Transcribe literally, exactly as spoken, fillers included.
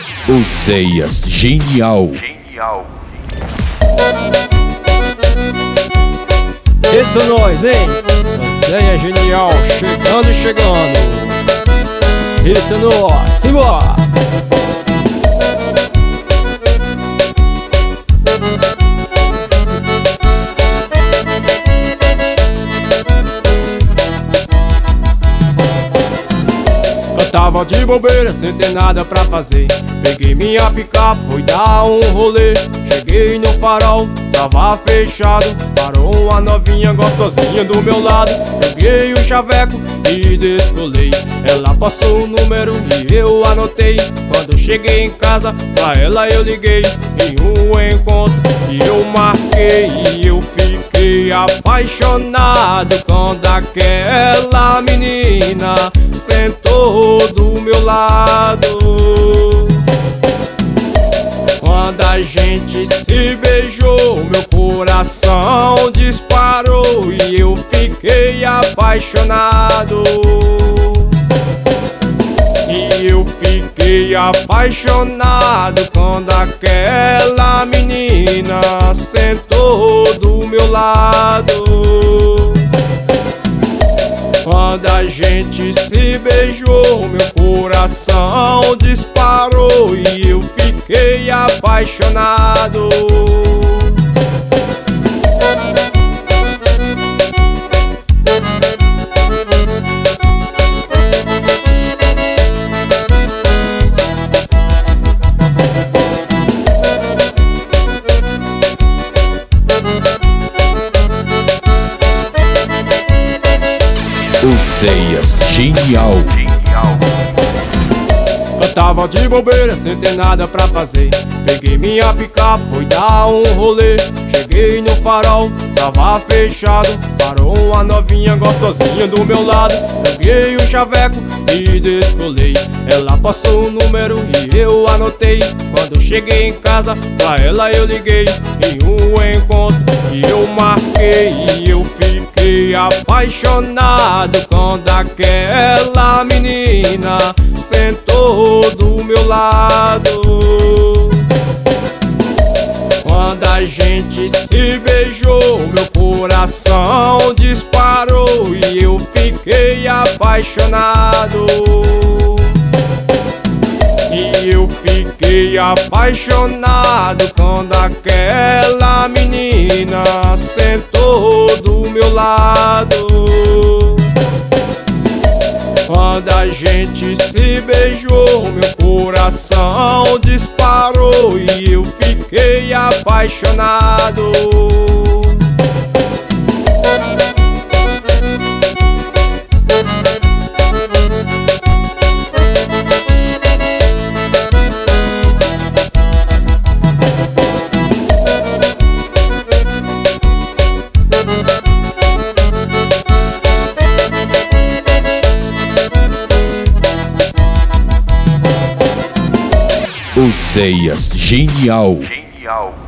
Oséias Genial. Genial. Eita nós, hein? Oséias Genial, chegando e chegando. Eita nós, simbora! Tava de bobeira, sem ter nada pra fazer. Peguei minha picape, fui dar um rolê. Cheguei no farol, tava fechado. Parou uma novinha gostosinha do meu lado. Peguei o chaveco e descolei. Ela passou o número e eu anotei. Quando cheguei em casa, pra ela eu liguei em um encontro e eu marquei. E eu fiquei apaixonado quando aquela menina sentou do meu lado. Quando a gente se beijou, meu coração disparou e eu fiquei apaixonado. E eu fiquei apaixonado quando aquela menina sentou do meu lado. Quando a gente se beijou, meu coração disparou e eu fiquei apaixonado. Oséias Genial. Genial. Eu tava de bobeira, sem ter nada pra fazer. Peguei minha picape, fui dar um rolê. Cheguei no farol, tava fechado. Parou uma novinha gostosinha do meu lado. Peguei o chaveco e descolei. Ela passou o número e eu anotei. Quando cheguei em casa, pra ela eu liguei em um encontro e eu marquei. E eu fiquei apaixonado quando aquela menina sentou do meu lado. Quando a gente se beijou, meu coração disparou e eu fiquei apaixonado. E eu fiquei apaixonado quando aquela menina sentou do meu lado. Quando a gente se beijou, meu coração disparou e eu fiquei apaixonado. Oséias Genial. Genial.